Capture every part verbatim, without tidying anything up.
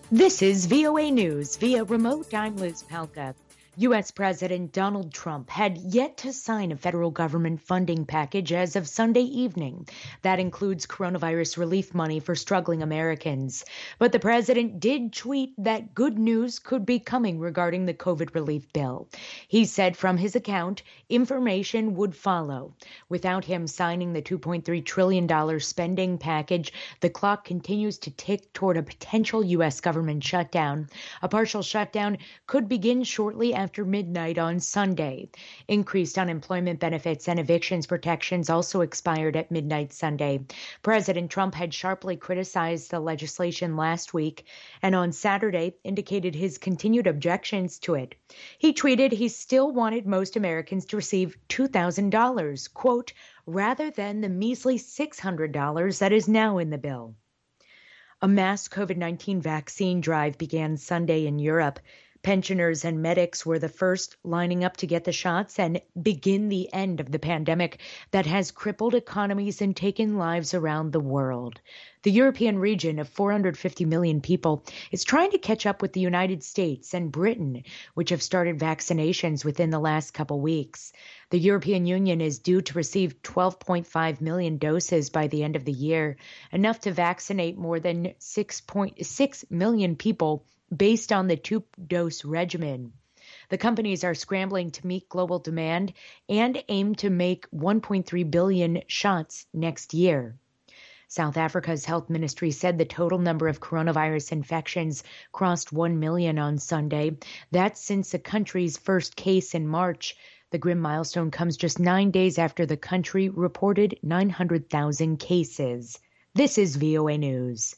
This is V O A News. Via remote, I'm Liz Palka. U S. President Donald Trump had yet to sign a federal government funding package as of Sunday evening. That includes coronavirus relief money for struggling Americans. But the president did tweet that good news could be coming regarding the COVID relief bill. He said from his account, information would follow. Without him signing the two point three trillion dollars spending package, the clock continues to tick toward a potential U S government shutdown. A partial shutdown could begin shortly after midnight on Sunday. Increased unemployment benefits and evictions protections also expired at midnight Sunday. President Trump had sharply criticized the legislation last week and on Saturday indicated his continued objections to it. He tweeted he still wanted most Americans to receive two thousand dollars, quote, rather than the measly six hundred dollars that is now in the bill. A mass COVID nineteen vaccine drive began Sunday in Europe. Pensioners and medics were the first lining up to get the shots and begin the end of the pandemic that has crippled economies and taken lives around the world. The European region of four hundred fifty million people is trying to catch up with the United States and Britain, which have started vaccinations within the last couple weeks. The European Union is due to receive twelve point five million doses by the end of the year, enough to vaccinate more than six point six million people based on the two-dose regimen. The companies are scrambling to meet global demand and aim to make one point three billion shots next year. South Africa's health ministry said the total number of coronavirus infections crossed one million on Sunday. That's since the country's first case in March. The grim milestone comes just nine days after the country reported nine hundred thousand cases. This is V O A News.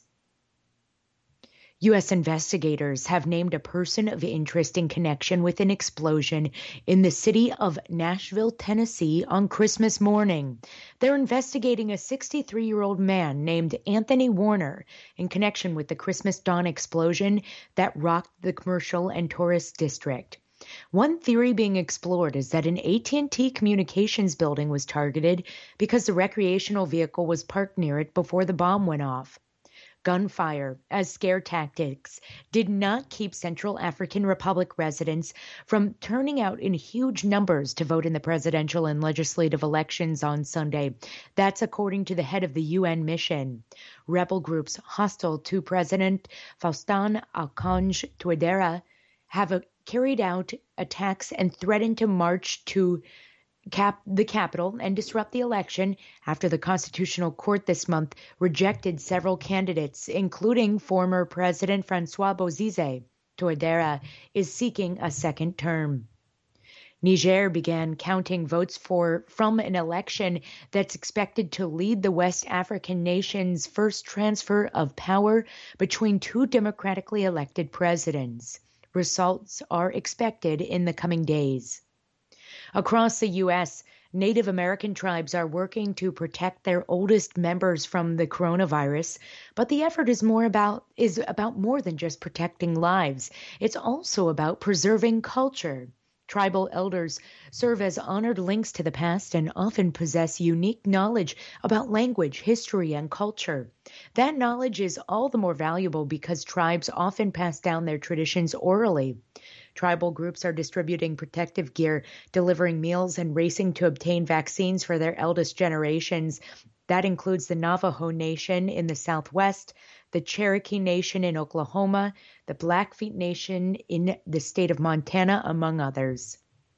U S investigators have named a person of interest in connection with an explosion in the city of Nashville, Tennessee on Christmas morning. They're investigating a sixty-three-year-old man named Anthony Warner in connection with the Christmas dawn explosion that rocked the commercial and tourist district. One theory being explored is that an A T and T communications building was targeted because the recreational vehicle was parked near it before the bomb went off. Gunfire as scare tactics did not keep Central African Republic residents from turning out in huge numbers to vote in the presidential and legislative elections on Sunday. That's according to the head of the U N mission. Rebel groups hostile to President Faustin Archange Touadéra have a, carried out attacks and threatened to march to Cap the Capitol and disrupt the election after the Constitutional Court this month rejected several candidates, including former President Francois Bozize. Touadéra is seeking a second term. Niger began counting votes for from an election that's expected to lead the West African nation's first transfer of power between two democratically elected presidents. Results are expected in the coming days. Across the U S, Native American tribes are working to protect their oldest members from the coronavirus, but the effort is more about is about more than just protecting lives. It's also about preserving culture. Tribal elders serve as honored links to the past and often possess unique knowledge about language, history, and culture. That knowledge is all the more valuable because tribes often pass down their traditions orally. Tribal groups are distributing protective gear, delivering meals, and racing to obtain vaccines for their eldest generations. That includes the Navajo Nation in the Southwest, the Cherokee Nation in Oklahoma, the Blackfeet Nation in the state of Montana, among others.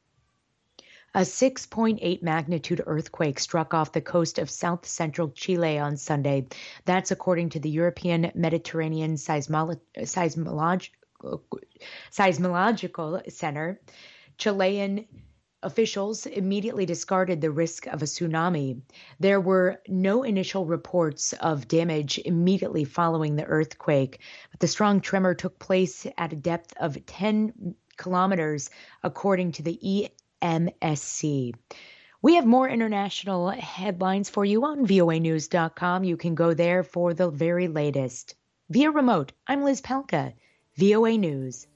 A six point eight magnitude earthquake struck off the coast of south-central Chile on Sunday. That's according to the European Mediterranean Seismolo- Seismolog- Seismological Center. Chilean officials immediately discarded the risk of a tsunami. There were no initial reports of damage immediately following the earthquake, but the strong tremor took place at a depth of ten kilometers, according to the E M S C. We have more international headlines for you on V O A news dot com. You can go there for the very latest. Via remote, I'm Liz Palka, V O A News.